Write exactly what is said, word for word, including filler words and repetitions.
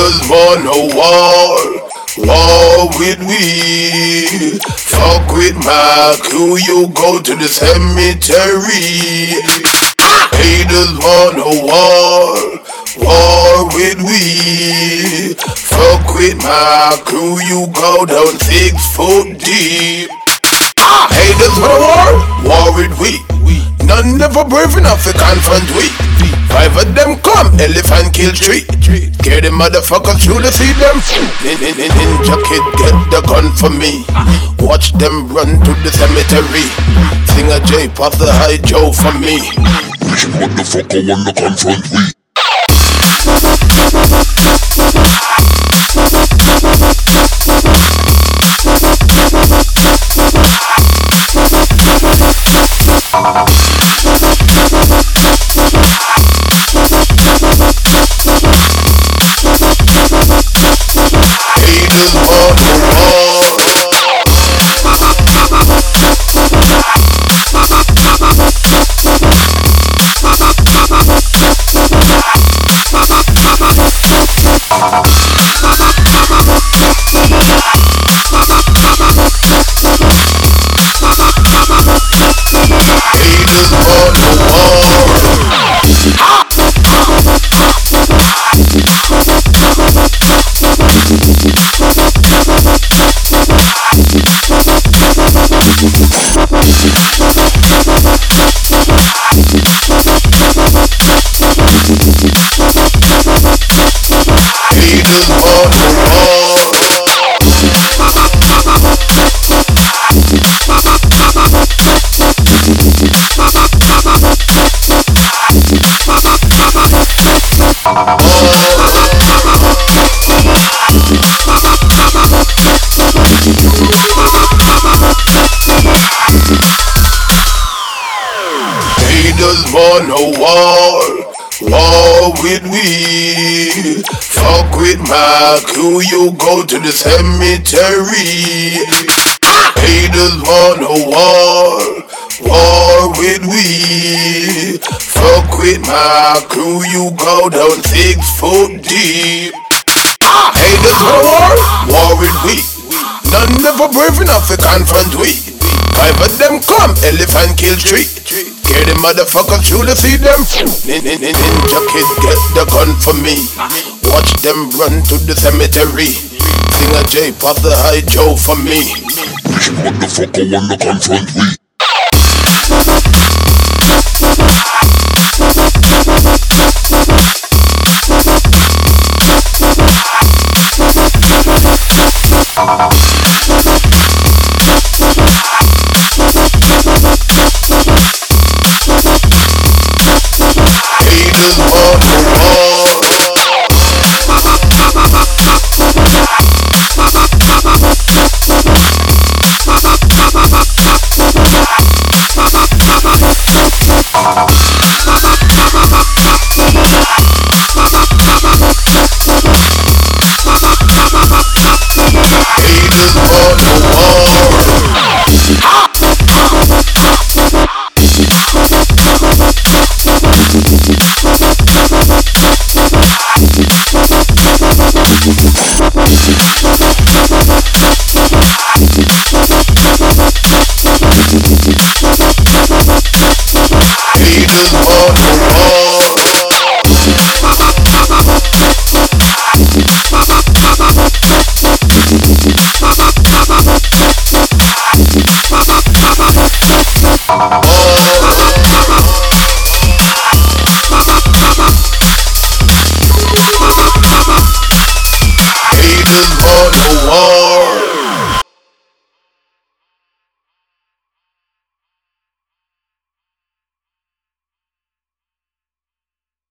Haters want no war, war with we. Fuck with my crew, you go to the cemetery. Haters want no war, war with we. Fuck with my crew, you go down six foot deep. Haters want a war, war with we. None never brave enough to confront we. Five of them come, elephant kill three. Scare the motherfuckers through to see them. Nin, nin, nin, Ninja kid, get the gun for me. Watch them run to the cemetery. Sing a J, pass the high Joe for me. Which motherfucker wanna confront we? Haters want no war, war with we. Fuck with my crew, you go to the cemetery. Haters want no war, war with we. Fuck with my crew, you go down six foot deep. Haters want war, war with we. None never brave enough to confront we. Five of them come, elephant kill three. Scare the motherfuckers through to see them. Nin, nin, nin, Ninja kid, get the gun for me. Watch them run to the cemetery. Sing a J, pass the high Joe for me. Which motherfucker wanna confront we? Haters want no war.